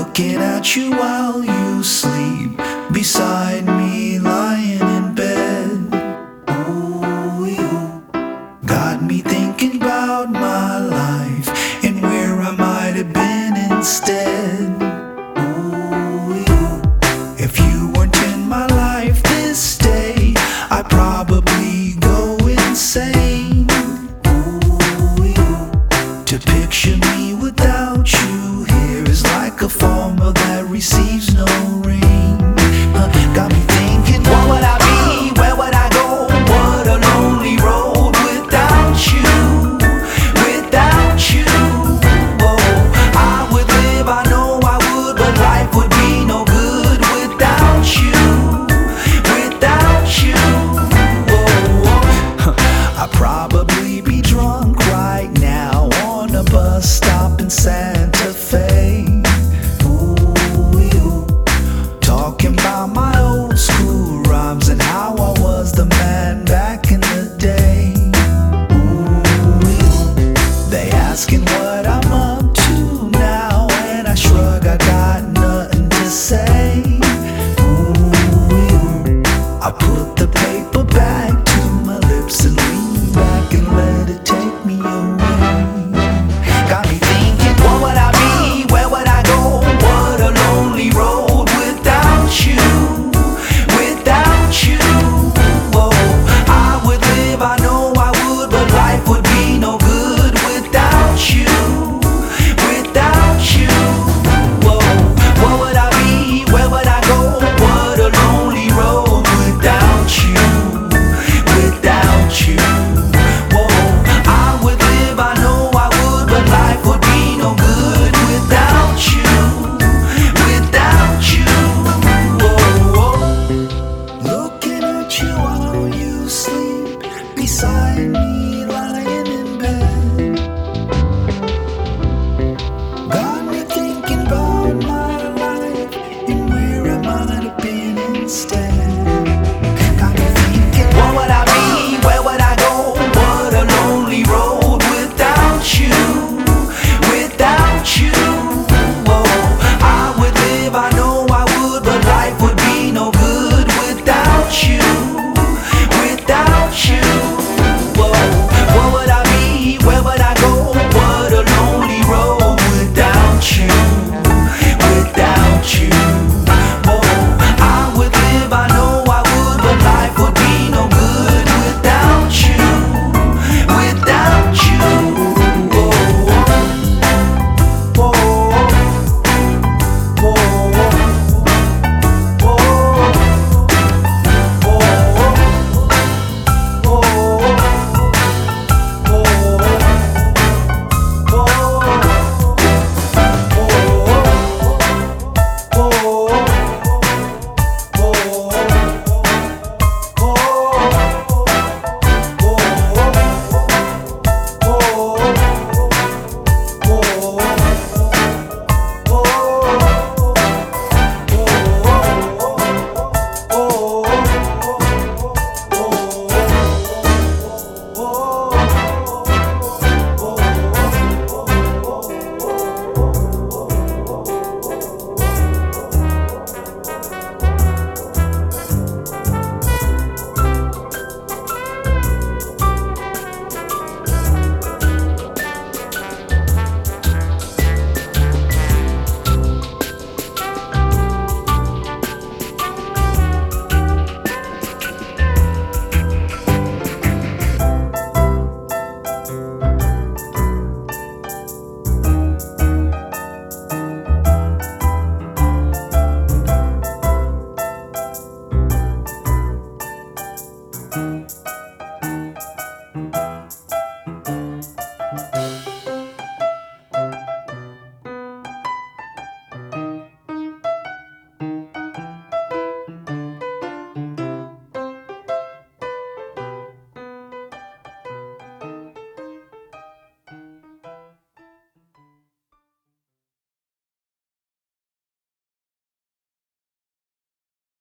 looking at you while you sleep beside me, lying in bed. Ooh, you got me thinking about my life and where I might have been instead. Ooh, you, if you weren't in my life this day, I'd probably go insane. Ooh, you, to picture me without you here is like a farmer that receives no rain. Got me thinking, what would I be? Where would I go? What a lonely road without you, without you. Oh, I would live, I know I would, but life would be no good without you, without you. Oh, I'd probably be drunk right now on a bus stop in Santa Fe.